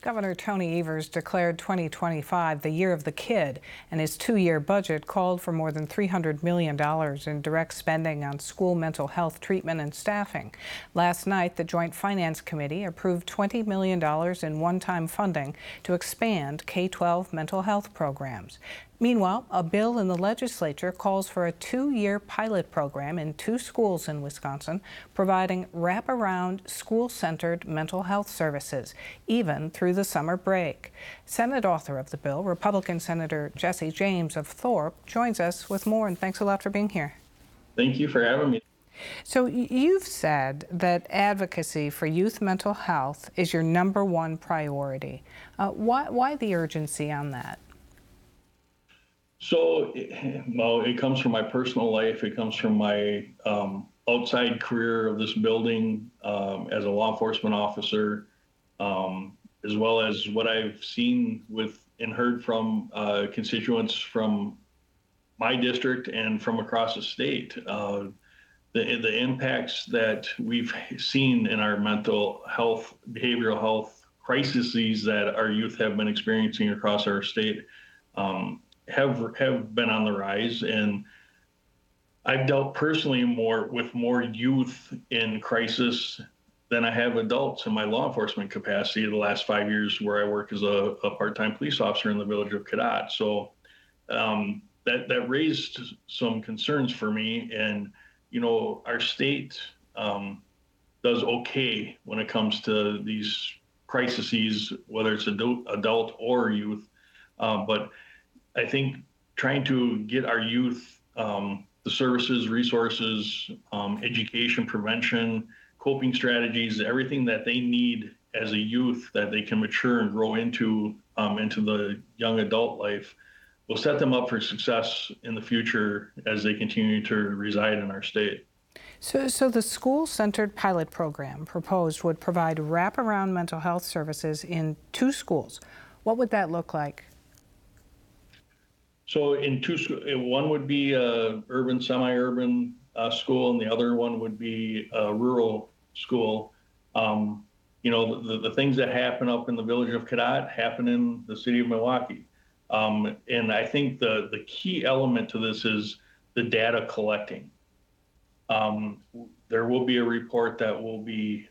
Governor Tony Evers declared 2025 the year of the kid, and his two-year budget called for more than $300 million in direct spending on school mental health treatment and staffing. Last night, the Joint Finance Committee approved $20 million in one-time funding to expand K-12 mental health programs. Meanwhile, a bill in the legislature calls for a two-year pilot program in 2 schools in Wisconsin, providing wraparound school-centered mental health services, even through the summer break. Senate author of the bill, Republican Senator Jesse James of Thorpe, joins us with more, and thanks a lot for being here. Thank you for having me. So you've said that advocacy for youth mental health is your #1 priority. Why the urgency on that? So, well, it comes from my personal life. It comes from my outside career of this building as a law enforcement officer, as well as what I've seen with and heard from constituents from my district and from across the state. The impacts that we've seen in our mental health, behavioral health crises that our youth have been experiencing across our state have been on the rise, and I've dealt personally with more youth in crisis than I have adults in my law enforcement capacity the last 5 years, where I work as a part-time police officer in the village of Cadott. So that raised some concerns for me, and our state does okay when it comes to these crises, whether it's adult or youth, but I think trying to get our youth the services, resources, education, prevention, coping strategies, everything that they need as a youth that they can mature and grow into the young adult life will set them up for success in the future as they continue to reside in our state. So the school-centered pilot program proposed would provide wraparound mental health services in 2 schools. What would that look like? So one would be a urban, semi-urban school, and the other one would be a rural school. The things that happen up in the village of Cadott happen in the city of Milwaukee. And I think the key element to this is the data collecting. There will be a report that will be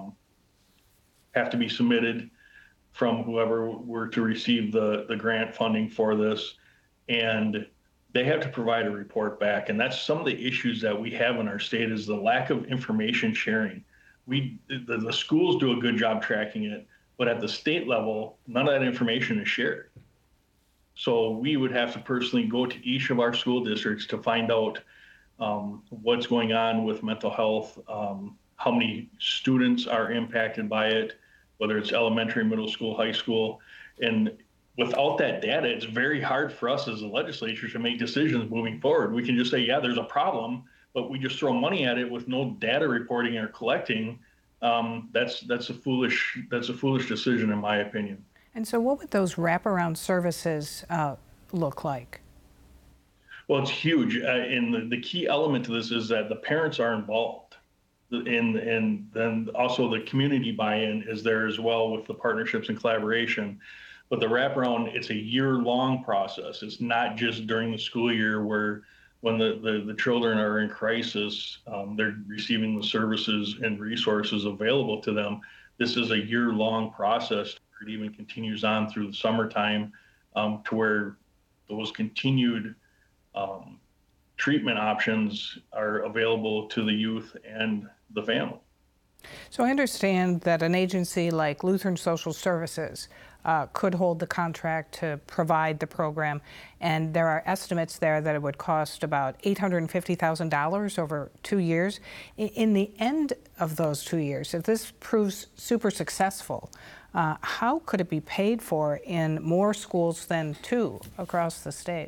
have to be submitted from whoever were to receive the grant funding for this. And they have to provide a report back. And that's some of the issues that we have in our state is the lack of information sharing. The schools do a good job tracking it, but at the state level, none of that information is shared. So we would have to personally go to each of our school districts to find out what's going on with mental health, how many students are impacted by it, whether it's elementary, middle school, high school. And without that data, it's very hard for us as a legislature to make decisions moving forward. We can just say, yeah, there's a problem, but we just throw money at it with no data reporting or collecting. That's a foolish decision, in my opinion. And so what would those wraparound services look like? Well, it's huge. And the key element to this is that the parents are involved. And then also the community buy-in is there as well with the partnerships and collaboration. But the wraparound, it's a year-long process. It's not just during the school year when the children are in crisis, they're receiving the services and resources available to them. This is a year-long process. It even continues on through the summertime to where those continued treatment options are available to the youth and the family. So I understand that an agency like Lutheran Social Services could hold the contract to provide the program, and there are estimates there that it would cost about $850,000 over 2 years. In the end of those 2 years, if this proves super successful, how could it be paid for in more schools than 2 across the state?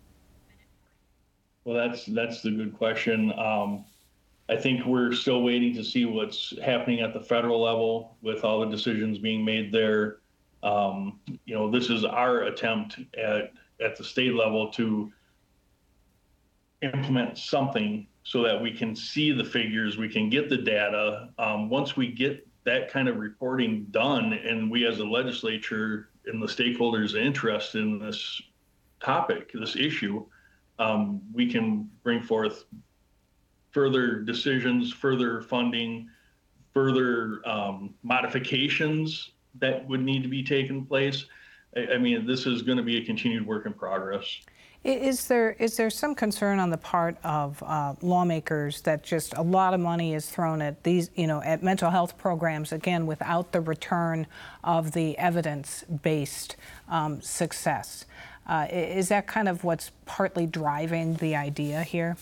Well, that's the good question. I think we're still waiting to see what's happening at the federal level with all the decisions being made there. This is our attempt at the state level to implement something so that we can see the figures, we can get the data. Once we get that kind of reporting done, and we as a legislature and the stakeholders interested in this topic, this issue, we can bring forth further decisions, further funding, further modifications that would need to be taken place. I mean, this is going to be a continued work in progress. Is there some concern on the part of lawmakers that just a lot of money is thrown at these, at mental health programs, again, without the return of the evidence-based success? Is that kind of what's partly driving the idea here?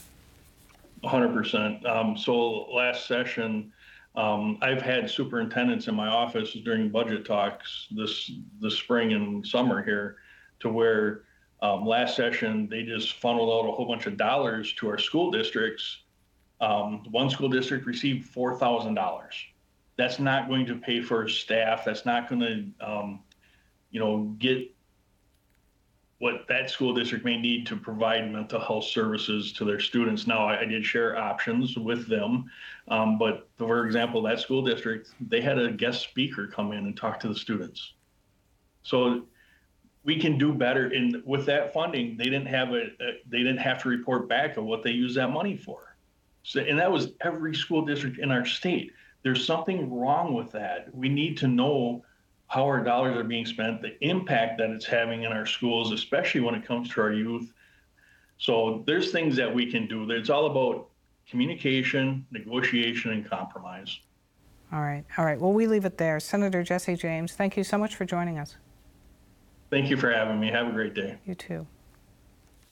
100%. So last session, I've had superintendents in my office during budget talks this spring and summer here, to where last session they just funneled out a whole bunch of dollars to our school districts. One school district received $4,000. That's not going to pay for staff. That's not going to, get what that school district may need to provide mental health services to their students. Now, I did share options with them, but for example, that school district, they had a guest speaker come in and talk to the students. So we can do better. And with that funding, they didn't have to report back on what they used that money for. So, and that was every school district in our state. There's something wrong with that. We need to know how our dollars are being spent, the impact that it's having in our schools, especially when it comes to our youth. So there's things that we can do. It's all about communication, negotiation, and compromise. All right. Well, we leave it there. Senator Jesse James, thank you so much for joining us. Thank you for having me. Have a great day. You too.